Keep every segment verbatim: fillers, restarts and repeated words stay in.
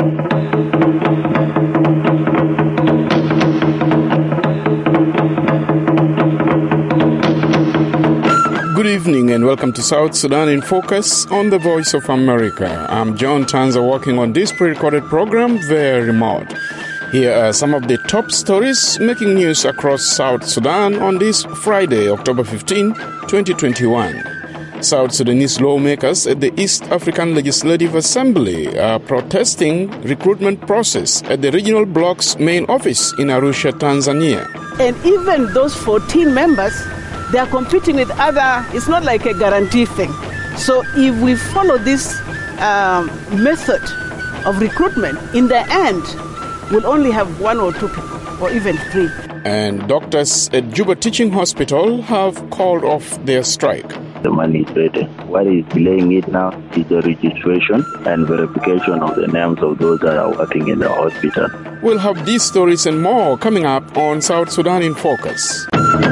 Good evening and welcome to South Sudan in Focus on the Voice of America. I'm John Tanza working on this pre-recorded program very remote. Here are some of the top stories making news across South Sudan on this Friday, October fifteenth, twenty twenty-one. South Sudanese lawmakers at the East African Legislative Assembly are protesting recruitment process at the regional bloc's main office in Arusha, Tanzania. And even those fourteen members, they are competing with other, it's not like a guarantee thing. So if we follow this um, method of recruitment, in the end, we'll only have one or two people, or even three. And doctors at Juba Teaching Hospital have called off their strike. The money is ready. What is delaying it now is the registration and verification of the names of those that are working in the hospital. We'll have these stories and more coming up on South Sudan in Focus.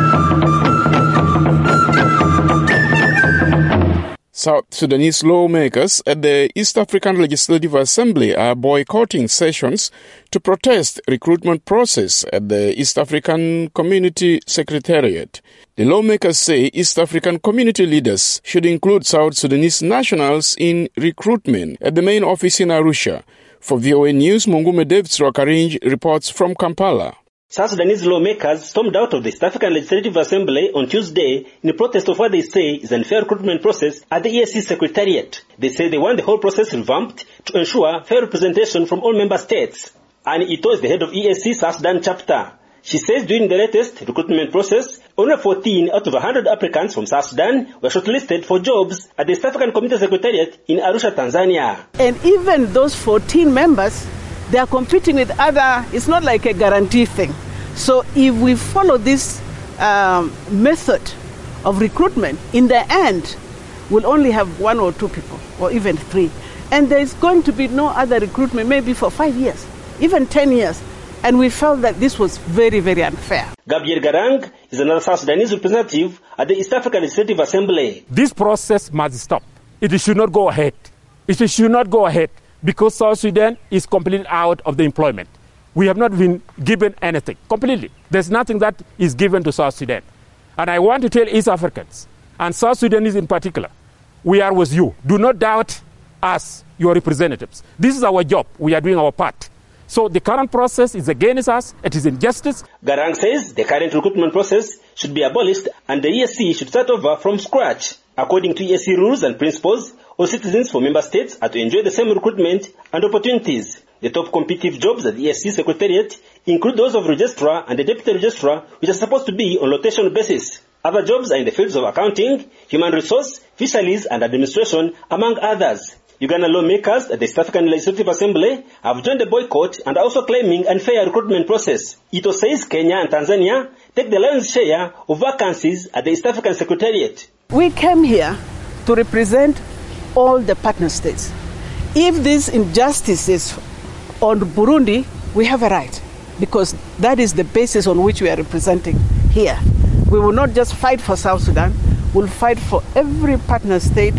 South Sudanese lawmakers at the East African Legislative Assembly are boycotting sessions to protest recruitment process at the East African Community Secretariat. The lawmakers say East African community leaders should include South Sudanese nationals in recruitment at the main office in Arusha. For V O A News, Mungume David Srakarinj reports from Kampala. South Sudanese lawmakers stormed out of the East African Legislative Assembly on Tuesday in protest of what they say is an unfair recruitment process at the E S C Secretariat. They say they want the whole process revamped to ensure fair representation from all member states. And Ito is the head of E S C South Sudan chapter. She says during the latest recruitment process, only fourteen out of one hundred applicants from South Sudan were shortlisted for jobs at the East African Community Secretariat in Arusha, Tanzania. And even those fourteen members, they are competing with other, it's not like a guarantee thing. So if we follow this um, method of recruitment, in the end, we'll only have one or two people, or even three. And there's going to be no other recruitment, maybe for five years, even ten years. And we felt that this was very, very unfair. Gabriel Garang is another South Sudanese representative at the East African Legislative Assembly. This process must stop. It should not go ahead. It should not go ahead. Because South Sudan is completely out of the employment. We have not been given anything, completely. There's nothing that is given to South Sudan. And I want to tell East Africans, and South Sudanese in particular, we are with you. Do not doubt us, your representatives. This is our job. We are doing our part. So the current process is against us. It is injustice. Garang says the current recruitment process should be abolished and the E S C should start over from scratch. According to E S C rules and principles, all citizens from member states are to enjoy the same recruitment and opportunities. The top competitive jobs at the E S C Secretariat include those of registrar and the deputy registrar, which are supposed to be on rotational basis. Other jobs are in the fields of accounting, human resource, fisheries and administration, among others. Uganda lawmakers at the East African Legislative Assembly have joined the boycott and are also claiming unfair recruitment process. Ito says Kenya and Tanzania take the lion's share of vacancies at the East African Secretariat. We came here to represent all the partner states. If this injustice is on Burundi, we have a right, because that is the basis on which we are representing here. We will not just fight for South Sudan, we'll fight for every partner state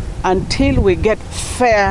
until we get fair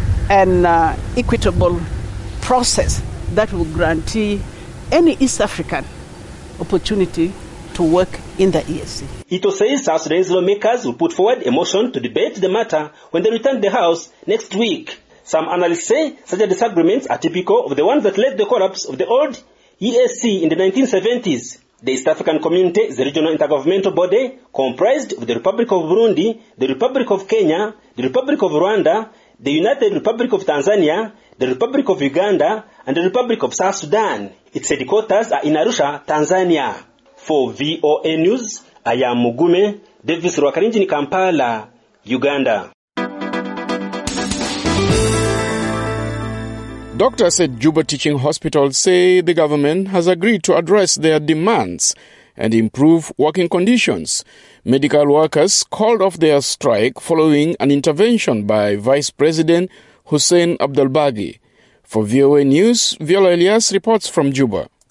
and uh, equitable process that will guarantee any East African opportunity to work in the E S C. Ito says South Sudanese lawmakers will put forward a motion to debate the matter when they return to the House next week. Some analysts say such disagreements are typical of the ones that led the collapse of the old E S C in the nineteen seventies. The East African Community is a regional intergovernmental body comprised of the Republic of Burundi, the Republic of Kenya, the Republic of Rwanda, the United Republic of Tanzania, the Republic of Uganda, and the Republic of South Sudan. Its headquarters are in Arusha, Tanzania. For V O A News, I am Mugume Davis Rwakarinji, Kampala, Uganda. Doctors at Juba Teaching Hospital say the government has agreed to address their demands and improve working conditions. Medical workers called off their strike following an intervention by Vice President Hussein Abdelbagi. For V O A News, Viola Elias reports from Juba.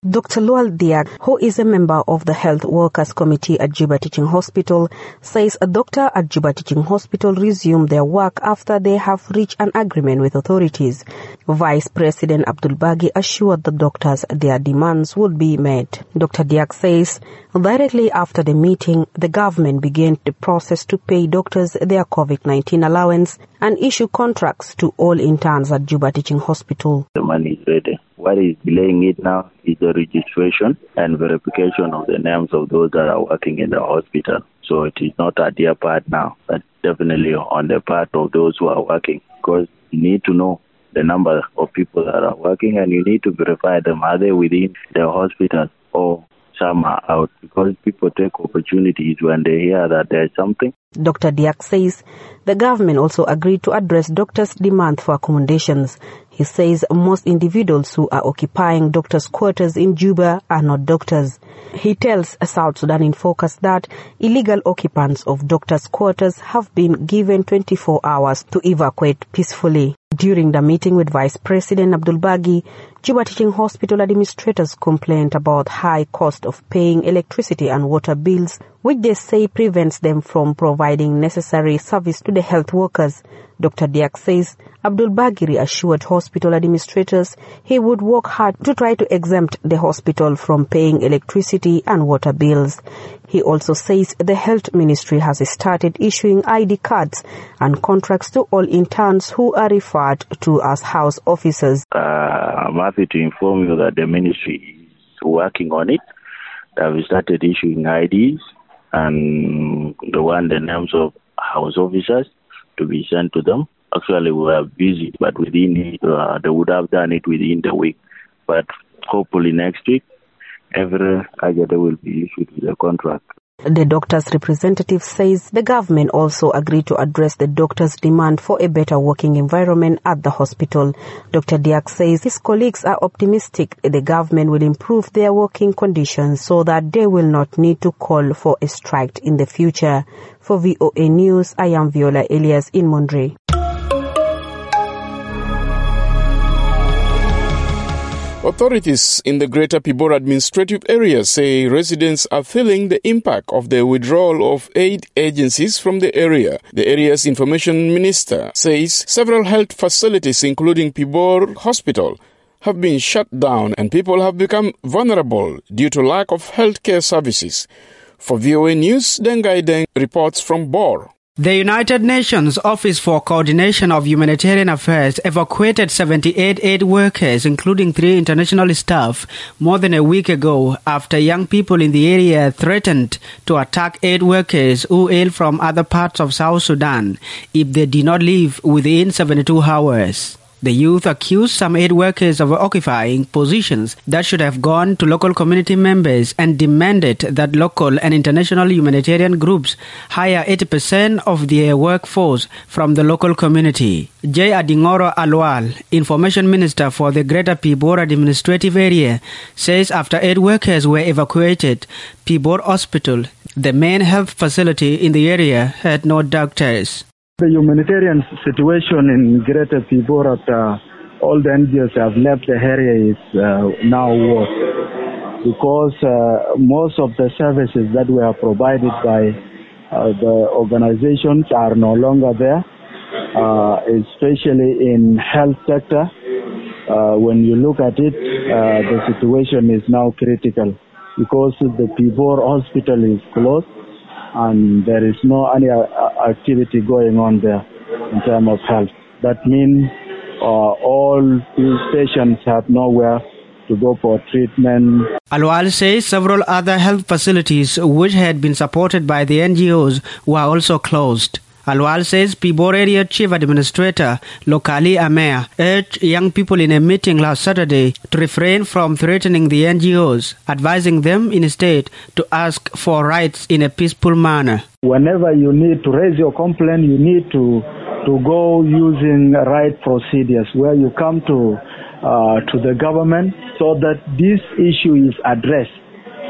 Doctor Lual Diak, who is a member of the Health Workers Committee at Juba Teaching Hospital, says a doctor at Juba Teaching Hospital resumed their work after they have reached an agreement with authorities. Vice President Abdul Bagi assured the doctors their demands would be met. Doctor Diak says directly after the meeting, the government began the process to pay doctors their COVID nineteen allowance and issue contracts to all interns at Juba Teaching Hospital. The money is ready. What is delaying it now is the registration and verification of the names of those that are working in the hospital. So it is not at their part now, but definitely on the part of those who are working, because you need to know the number of people that are working and you need to verify them. Are they within the hospital or some are out? Because people take opportunities when they hear that there is something. Doctor Diak says the government also agreed to address doctors' demand for accommodations. He says most individuals who are occupying doctors' quarters in Juba are not doctors. He tells South Sudan in Focus that illegal occupants of doctors' quarters have been given twenty-four hours to evacuate peacefully. During the meeting with Vice President Abdul Bagi, Juba Teaching Hospital administrators complained about high cost of paying electricity and water bills, which they say prevents them from providing necessary service to the health workers. Doctor Diak says Abdul Bagi assured hospital administrators he would work hard to try to exempt the hospital from paying electricity and water bills. He also says the health ministry has started issuing I D cards and contracts to all interns who are referred to as house officers. Uh, I'm happy to inform you that the ministry is working on it. They have started issuing I Ds and the one the names of house officers to be sent to them. Actually, we are busy, but within it, uh, they would have done it within the week. But hopefully next week, every agenda will be issued with a contract. The doctor's representative says the government also agreed to address the doctors' demand for a better working environment at the hospital. Doctor Diak says his colleagues are optimistic the government will improve their working conditions so that they will not need to call for a strike in the future. For V O A News, I am Viola Elias in Mondre. Authorities in the Greater Pibor administrative area say residents are feeling the impact of the withdrawal of aid agencies from the area. The area's information minister says several health facilities, including Pibor Hospital, have been shut down and people have become vulnerable due to lack of healthcare services. For V O A News, Dengai Deng reports from Bor. The United Nations Office for Coordination of Humanitarian Affairs evacuated seventy-eight aid workers, including three international staff, more than a week ago after young people in the area threatened to attack aid workers who hail from other parts of South Sudan if they did not leave within seventy-two hours. The youth accused some aid workers of occupying positions that should have gone to local community members and demanded that local and international humanitarian groups hire eighty percent of their workforce from the local community. J. Adingoro Alwal, Information Minister for the Greater Pibor Administrative Area, says after aid workers were evacuated, Pibor Hospital, the main health facility in the area, had no doctors. The humanitarian situation in Greater Pibor after all the N G Os have left the area is uh, now worse because uh, most of the services that were provided by uh, the organizations are no longer there, uh, especially in health sector. Uh, when you look at it, uh, the situation is now critical because the Pibor Hospital is closed and there is no any activity going on there in terms of health. That means uh, all these patients have nowhere to go for treatment. Alwal says several other health facilities which had been supported by the N G Os were also closed. Alwal says Pibor Area Chief Administrator Lokali Amea urged young people in a meeting last Saturday to refrain from threatening the N G Os, advising them instead to ask for rights in a peaceful manner. Whenever you need to raise your complaint, you need to to go using right procedures where you come to uh, to the government so that this issue is addressed.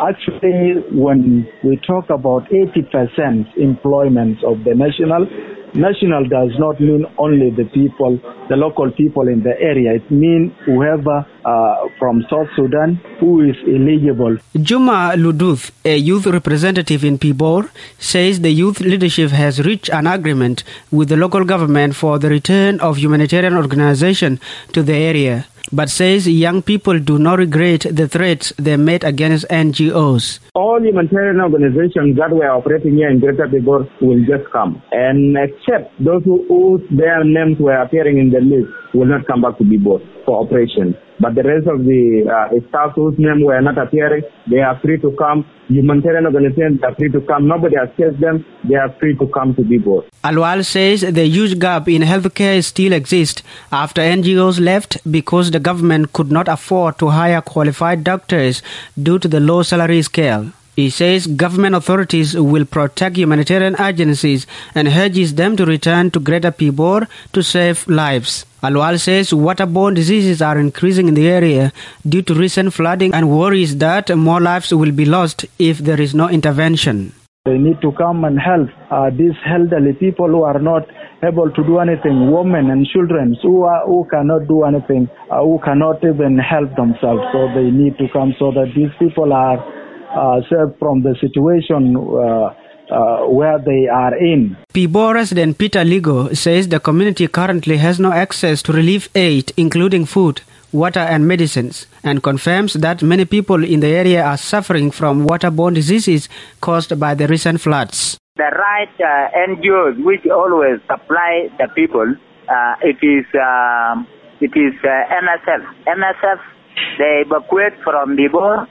Actually, when we talk about eighty percent employment of the national national does not mean only the people, the local people in the area. It means whoever uh, from South Sudan who is eligible. Juma Luduth, a youth representative in Pibor, says the youth leadership has reached an agreement with the local government for the return of humanitarian organization to the area, but says young people do not regret the threats they made against N G Os. All humanitarian organizations that were operating here in Greater Pibor will just come, and except those who, whose their names were appearing in the list will not come back to Pibor for operation. But the rest of the uh, staff whose names were not appearing, they are free to come. Humanitarian organizations are free to come. Nobody has chased them. They are free to come to Pibor. Alwal says the huge gap in healthcare still exists after N G Os left because the government could not afford to hire qualified doctors due to the low salary scale. He says government authorities will protect humanitarian agencies and urges them to return to Greater Pibor to save lives. Alwal says waterborne diseases are increasing in the area due to recent flooding and worries that more lives will be lost if there is no intervention. They need to come and help uh, these elderly people who are not able to do anything, women and children who are, who cannot do anything, uh, who cannot even help themselves. So they need to come so that these people are uh, saved from the situation uh, uh, where they are in. Pibor resident Peter Ligo says the community currently has no access to relief aid, including food, water and medicines, and confirms that many people in the area are suffering from waterborne diseases caused by the recent floods. The right uh, N G Os which always supply the people, uh, it is uh, it is uh, N S F. N S F, they evacuate from Pibor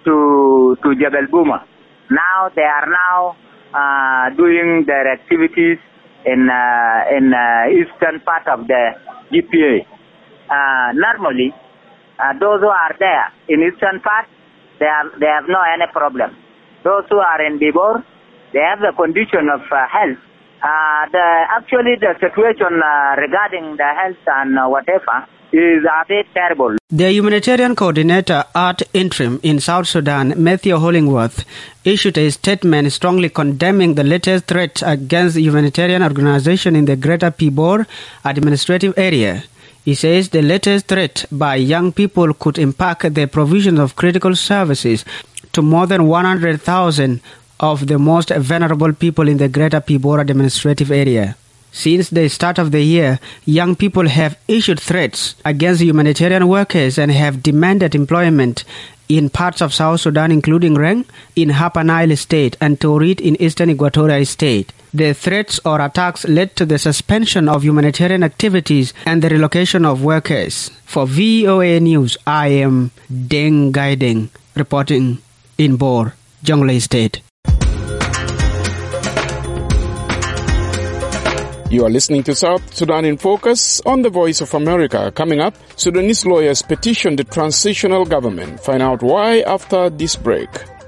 to to Jebel Buma. Now they are now uh, doing their activities in uh, in uh, eastern part of the G P A. Uh, normally, uh, those who are there in eastern part, they are they have no any problem. Those who are in Pibor, they have the condition of uh, health. Uh, the actually the situation uh, regarding the health and uh, whatever is a bit terrible. The humanitarian coordinator at Interim in South Sudan, Matthew Hollingworth, issued a statement strongly condemning the latest threat against the humanitarian organization in the Greater Pibor administrative area. He says the latest threat by young people could impact the provision of critical services to more than one hundred thousand of the most vulnerable people in the Greater Pibor administrative area. Since the start of the year, young people have issued threats against humanitarian workers and have demanded employment in parts of South Sudan, including Reng in Upper Nile State and Torit in Eastern Equatoria State. The threats or attacks led to the suspension of humanitarian activities and the relocation of workers. For V O A News, I am Deng Gaideng, reporting in Bor, Jonglei State. You are listening to South Sudan in Focus on the Voice of America. Coming up, Sudanese lawyers petition the transitional government. Find out why after this break.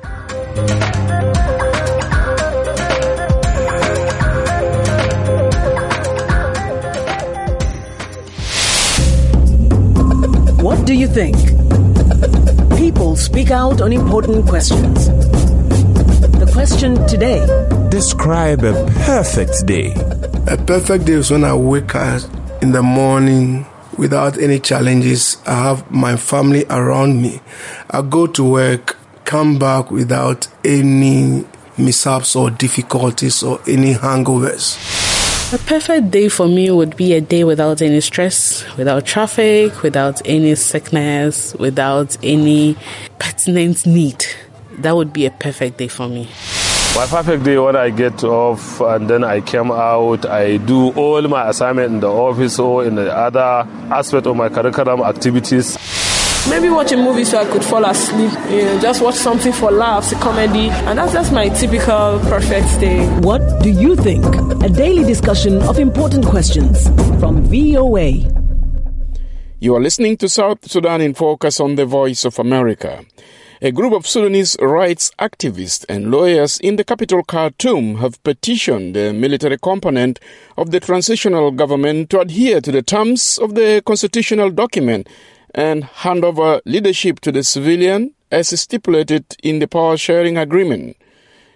What do you think? People speak out on important questions. The question today. Describe a perfect day. A perfect day is when I wake up in the morning without any challenges. I have my family around me. I go to work, come back without any mishaps or difficulties or any hangovers. A perfect day for me would be a day without any stress, without traffic, without any sickness, without any pertinent need. That would be a perfect day for me. My perfect day when I get off and then I come out, I do all my assignment in the office or in the other aspect of my curriculum activities. Maybe watch a movie so I could fall asleep. You know, just watch something for laughs, a comedy, and that's just my typical perfect day. What do you think? A daily discussion of important questions from V O A. You are listening to South Sudan in Focus on the Voice of America. A group of Sudanese rights activists and lawyers in the capital Khartoum have petitioned the military component of the transitional government to adhere to the terms of the constitutional document and hand over leadership to the civilian as stipulated in the power-sharing agreement.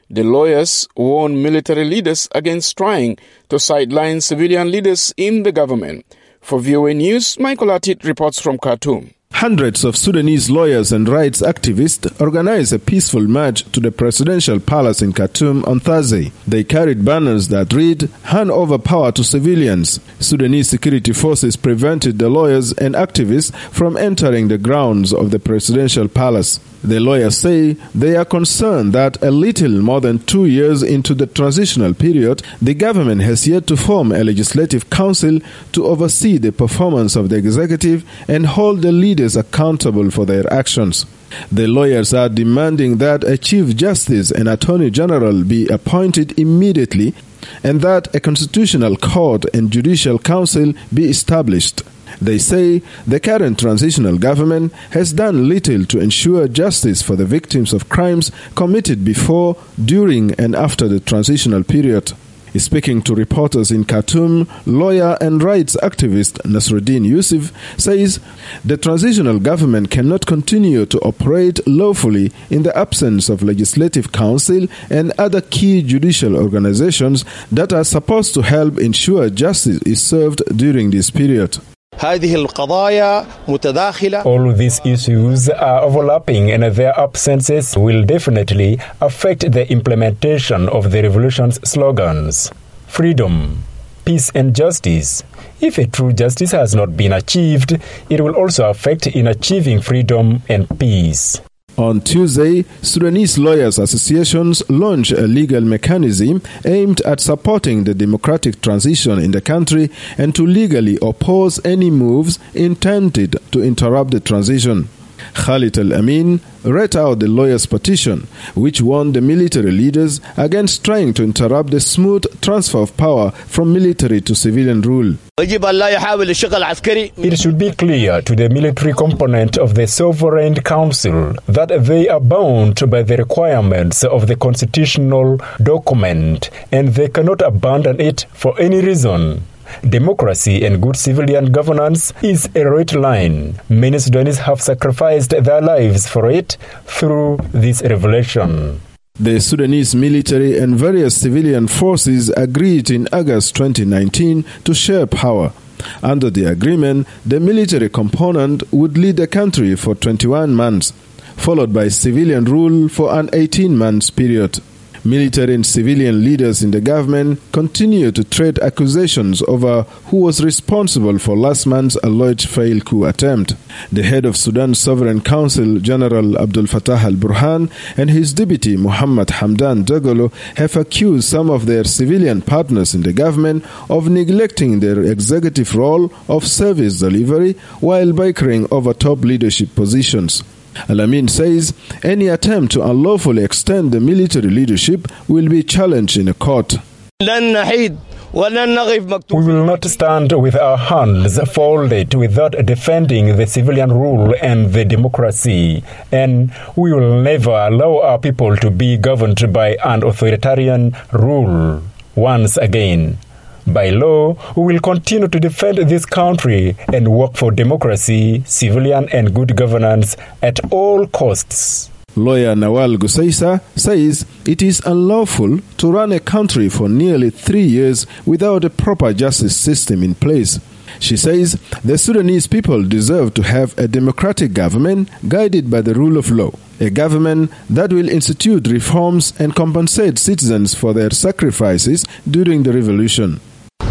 The lawyers warn military leaders against trying to sideline civilian leaders in the government. For V O A News, Michael Atit reports from Khartoum. Hundreds of Sudanese lawyers and rights activists organized a peaceful march to the presidential palace in Khartoum on Thursday. They carried banners that read, "Hand over power to civilians." Sudanese security forces prevented the lawyers and activists from entering the grounds of the presidential palace. The lawyers say they are concerned that a little more than two years into the transitional period, the government has yet to form a legislative council to oversee the performance of the executive and hold the leaders accountable for their actions. The lawyers are demanding that a Chief Justice and Attorney General be appointed immediately and that a constitutional court and judicial council be established. They say the current transitional government has done little to ensure justice for the victims of crimes committed before, during and after the transitional period. Speaking to reporters in Khartoum, lawyer and rights activist Nasruddin Yusuf says the transitional government cannot continue to operate lawfully in the absence of legislative council and other key judicial organizations that are supposed to help ensure justice is served during this period. All these issues are overlapping, and their absences will definitely affect the implementation of the revolution's slogans: freedom, peace and justice. If a true justice has not been achieved, it will also affect in achieving freedom and peace. On Tuesday, Sudanese lawyers' associations launched a legal mechanism aimed at supporting the democratic transition in the country and to legally oppose any moves intended to interrupt the transition. Khalid Al-Amin read out the lawyers' petition, which warned the military leaders against trying to interrupt the smooth transfer of power from military to civilian rule. It should be clear to the military component of the Sovereign Council that they are bound by the requirements of the constitutional document and they cannot abandon it for any reason. Democracy and good civilian governance is a red line. Many Sudanese have sacrificed their lives for it through this revolution. The Sudanese military and various civilian forces agreed in August twenty nineteen to share power. Under the agreement, the military component would lead the country for twenty-one months, followed by civilian rule for an eighteen-month period. Military and civilian leaders in the government continue to trade accusations over who was responsible for last month's alleged failed coup attempt. The head of Sudan's Sovereign Council, General Abdel Fattah al-Burhan, and his deputy, Muhammad Hamdan Dagalo, have accused some of their civilian partners in the government of neglecting their executive role of service delivery while bickering over top leadership positions. Al-Amin says any attempt to unlawfully extend the military leadership will be challenged in a court. We will not stand with our hands folded without defending the civilian rule and the democracy, and we will never allow our people to be governed by an authoritarian rule. Once again, by law, we will continue to defend this country and work for democracy, civilian and good governance at all costs. Lawyer Nawal Gusaisa says it is unlawful to run a country for nearly three years without a proper justice system in place. She says the Sudanese people deserve to have a democratic government guided by the rule of law, a government that will institute reforms and compensate citizens for their sacrifices during the revolution.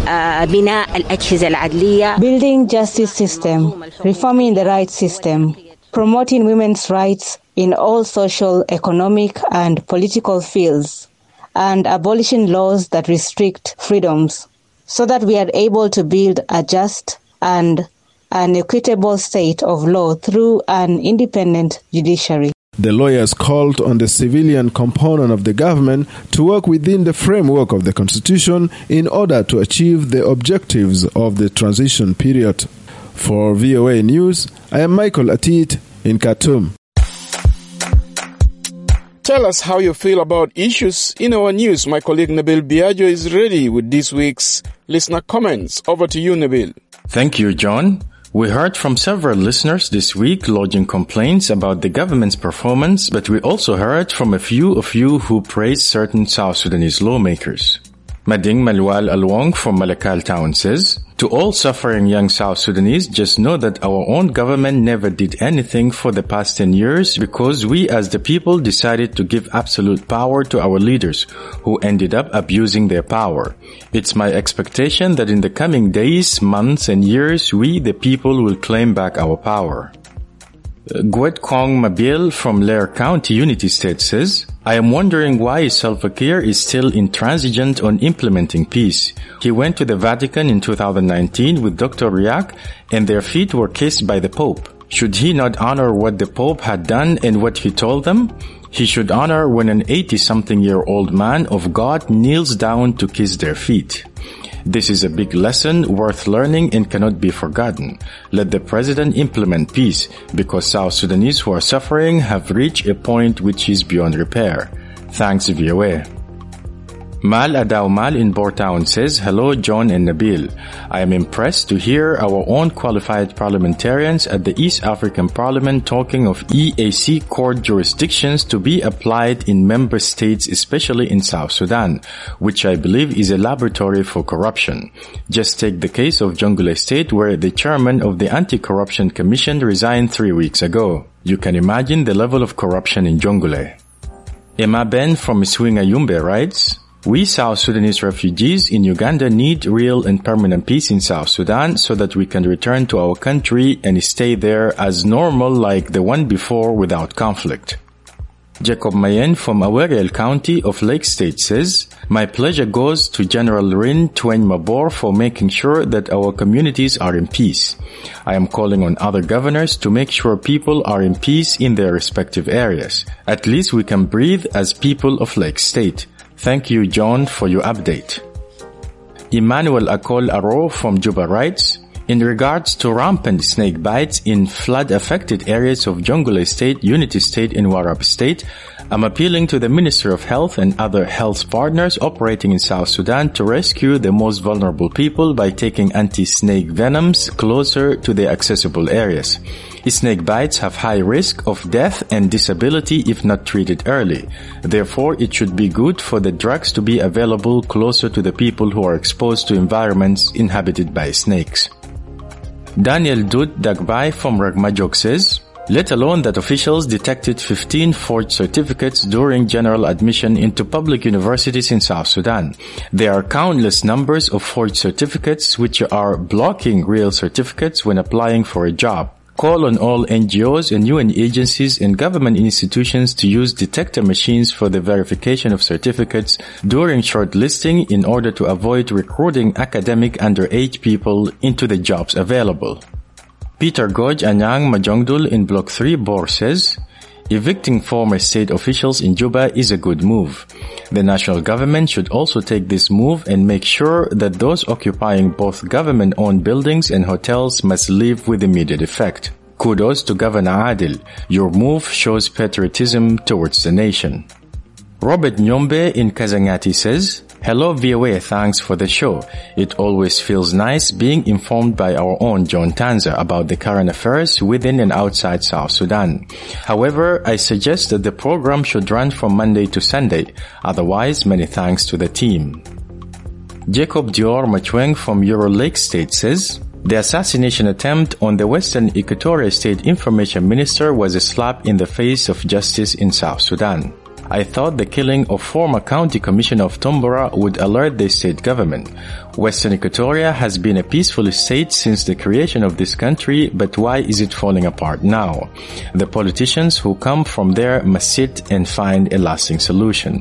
Building justice system, reforming the rights system, promoting women's rights in all social, economic and political fields, and abolishing laws that restrict freedoms, so that we are able to build a just and an equitable state of law through an independent judiciary. The lawyers called on the civilian component of the government to work within the framework of the Constitution in order to achieve the objectives of the transition period. For V O A News, I am Michael Atit in Khartoum. Tell us how you feel about issues in our news. My colleague Nabil Biagio is ready with this week's listener comments. Over to you, Nabil. Thank you, John. We heard from several listeners this week lodging complaints about the government's performance, but we also heard from a few of you who praised certain South Sudanese lawmakers. Mading Malwal Alwong from Malakal Town says, to all suffering young South Sudanese, just know that our own government never did anything for the past ten years because we as the people decided to give absolute power to our leaders who ended up abusing their power. It's my expectation that in the coming days, months and years, we the people will claim back our power. Gwet Kong Mabil from Lair County, Unity State says, I am wondering why Salva Kiir is still intransigent on implementing peace. He went to the Vatican in two thousand nineteen with Doctor Riak and their feet were kissed by the Pope. Should he not honor what the Pope had done and what he told them? He should honor when an eighty-something-year-old man of God kneels down to kiss their feet. This is a big lesson worth learning and cannot be forgotten. Let the president implement peace because South Sudanese who are suffering have reached a point which is beyond repair. Thanks, V O A. Mal Adaw Mal in Bourtown says, hello John and Nabil. I am impressed to hear our own qualified parliamentarians at the East African Parliament talking of E A C court jurisdictions to be applied in member states, especially in South Sudan, which I believe is a laboratory for corruption. Just take the case of Jonglei State where the chairman of the Anti-Corruption Commission resigned three weeks ago. You can imagine the level of corruption in Jonglei. Emma Ben from Swinga Yumbe writes, we South Sudanese refugees in Uganda need real and permanent peace in South Sudan so that we can return to our country and stay there as normal like the one before without conflict. Jacob Mayen from Aweriel County of Lake State says, my pleasure goes to General Rin Twain Mabor for making sure that our communities are in peace. I am calling on other governors to make sure people are in peace in their respective areas. At least we can breathe as people of Lake State. Thank you, John, for your update. Emmanuel Akol Aro from Juba writes, in regards to rampant snake bites in flood-affected areas of Jonglei State, Unity State, and Warab State, I'm appealing to the Minister of Health and other health partners operating in South Sudan to rescue the most vulnerable people by taking anti-snake venoms closer to the accessible areas. Snake bites have high risk of death and disability if not treated early. Therefore, it should be good for the drugs to be available closer to the people who are exposed to environments inhabited by snakes. Daniel Dud Dagbai from Ragmajok says, let alone that officials detected fifteen forged certificates during general admission into public universities in South Sudan. There are countless numbers of forged certificates which are blocking real certificates when applying for a job. Call on all N G Os and U N agencies and government institutions to use detector machines for the verification of certificates during shortlisting in order to avoid recruiting academic underage people into the jobs available. Peter Goj Anyang Majongdul in Block three Bor says, evicting former state officials in Juba is a good move. The national government should also take this move and make sure that those occupying both government-owned buildings and hotels must leave with immediate effect. Kudos to Governor Adil. Your move shows patriotism towards the nation. Robert Nyombe in Kazangati says, hello V O A, thanks for the show. It always feels nice being informed by our own John Tanza about the current affairs within and outside South Sudan. However, I suggest that the program should run from Monday to Sunday. Otherwise, many thanks to the team. Jacob Dior Machweng from Euro Lake State says, the assassination attempt on the Western Equatoria State Information Minister was a slap in the face of justice in South Sudan. I thought the killing of former County Commissioner of Tombora would alert the state government. Western Equatoria has been a peaceful state since the creation of this country, but why is it falling apart now? The politicians who come from there must sit and find a lasting solution.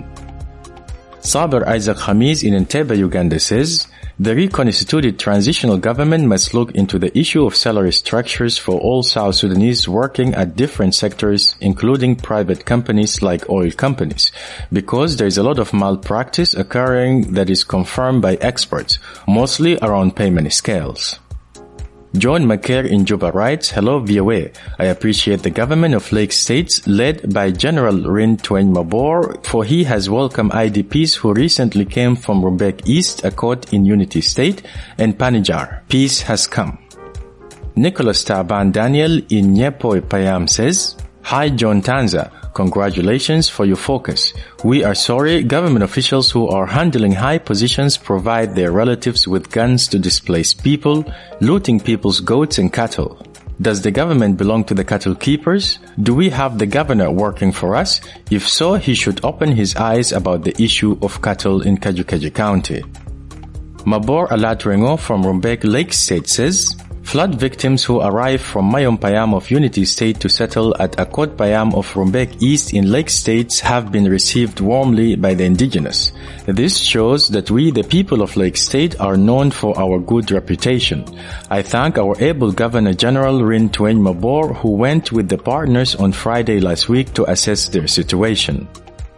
Saber Isaac Hamiz in Entebbe, Uganda says, the reconstituted transitional government must look into the issue of salary structures for all South Sudanese working at different sectors, including private companies like oil companies, because there is a lot of malpractice occurring that is confirmed by experts, mostly around payment scales. John McCare in Juba writes, hello V O A. I appreciate the government of Lake States led by General Rin Twain Mabor, for he has welcomed I D Ps who recently came from Rumbek East, Akot in Unity State, and Panijar. Peace has come. Nicholas Taban Daniel in Nyepoy Payam says, Hi John Tanza, congratulations for your focus. We are sorry government officials who are handling high positions provide their relatives with guns to displace people, looting people's goats and cattle. Does the government belong to the cattle keepers? Do we have the governor working for us? If so, he should open his eyes about the issue of cattle in Kajukeji County. Mabor Alatrengo from Rumbek Lake State says, flood victims who arrived from Mayom Payam of Unity State to settle at Akot Payam of Rumbek East in Lake States have been received warmly by the indigenous. This shows that we, the people of Lake State, are known for our good reputation. I thank our able Governor General Rin Tueng Mabor who went with the partners on Friday last week to assess their situation.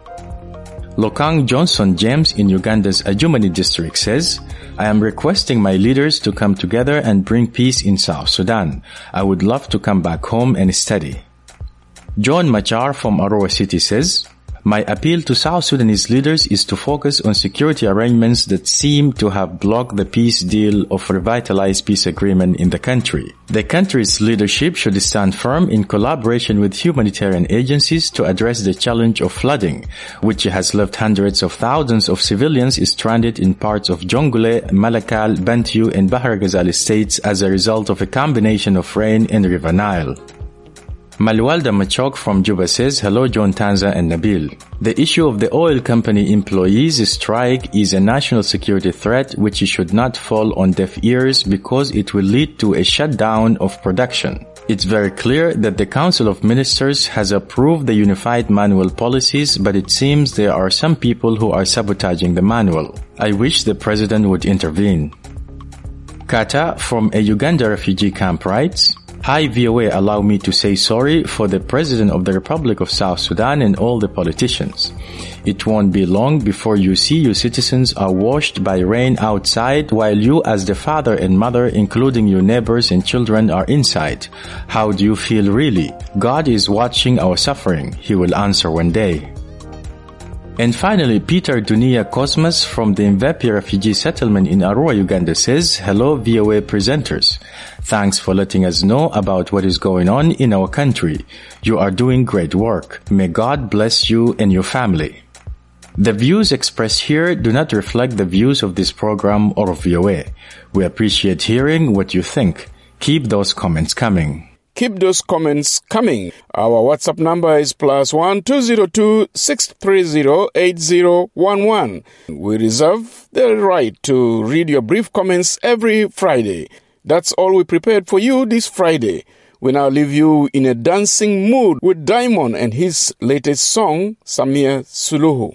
Lokang Johnson James in Uganda's Adjumani district says, I am requesting my leaders to come together and bring peace in South Sudan. I would love to come back home and study. John Machar from Arua City says, my appeal to South Sudanese leaders is to focus on security arrangements that seem to have blocked the peace deal of revitalized peace agreement in the country. The country's leadership should stand firm in collaboration with humanitarian agencies to address the challenge of flooding, which has left hundreds of thousands of civilians stranded in parts of Jongule, Malakal, Bantu, and Bahar Ghazali states as a result of a combination of rain and River Nile. Malwalda Machok from Juba says, hello John Tanza and Nabil. The issue of the oil company employees strike is a national security threat which should not fall on deaf ears because it will lead to a shutdown of production. It's very clear that the Council of Ministers has approved the unified manual policies, but it seems there are some people who are sabotaging the manual. I wish the President would intervene. Kata from a Uganda refugee camp writes, Hi V O A, allow me to say sorry for the President of the Republic of South Sudan and all the politicians. It won't be long before you see your citizens are washed by rain outside while you as the father and mother, including your neighbors and children, are inside. How do you feel really? God is watching our suffering. He will answer one day. And finally, Peter Dunia Cosmas from the Mvepi refugee settlement in Arua, Uganda says, hello V O A presenters. Thanks for letting us know about what is going on in our country. You are doing great work. May God bless you and your family. The views expressed here do not reflect the views of this program or of V O A. We appreciate hearing what you think. Keep those comments coming. Keep those comments coming. Our WhatsApp number is plus one two zero two six three zero eight zero one one. We reserve the right to read your brief comments every Friday. That's all we prepared for you this Friday. We now leave you in a dancing mood with Diamond and his latest song, Samia Suluhu.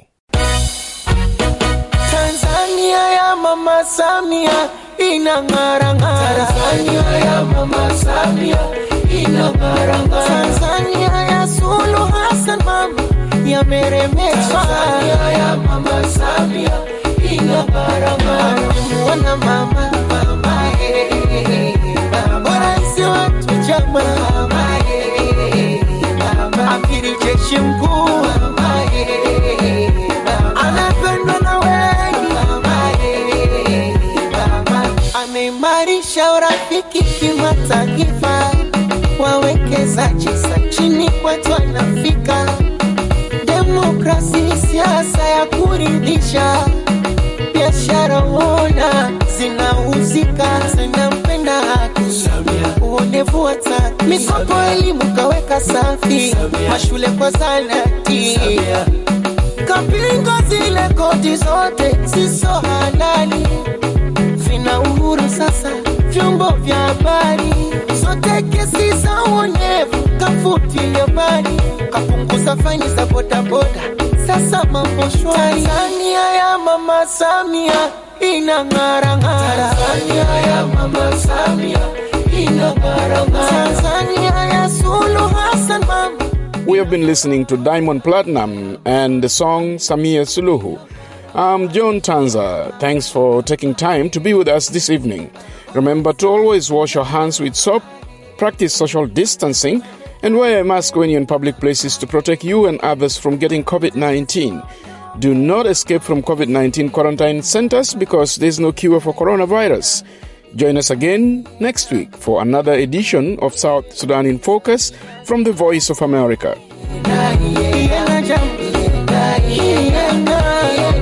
Tanzania ya Mama Samia inang'ara-ng'ara. Tanzania ya Mama Samia inang'ara-ng'ara. Tanzania ya Suluhu Hassan mama yameremeta. Tanzania ya Mama Samia inang'ara-ng'ara. Mwana mama mama eh mama raisi watu chama mama eh mama akiri jeshi mkuu mama eh anapendwa na wengi mama eh mama ameimarisha urafiki kimataifa. Wawekezaji sa chini kwetu wanafika. Demokrasi siasa ya kuridhisha. Biashara uona zinauzika. Zinampenda haki uonevu wa tatu. Mikopo elimu kaweka safi. Mashule kwa zanati. Kapinga zile kodi zote siso halali. Vina uhuru sasa vyombo vya habari. Sote kesi za uonevu kafutilia mbali. Kapunguza faini za boda boda. Sasa mambo shwari. Tanzania ya Mama Samia inang'ara-ng'ara. Tanzania ya Mama Samia inang'ara-ng'ara. Tanzania ya Suluhu Hassan mama. We have been listening to Diamond Platinum and the song Samia Suluhu. I'm John Tanza. Thanks for taking time to be with us this evening. Remember to always wash your hands with soap, practice social distancing, and wear a mask when you're in public places to protect you and others from getting covid nineteen. Do not escape from covid nineteen quarantine centers because there's no cure for coronavirus. Join us again next week for another edition of South Sudan in Focus from the Voice of America.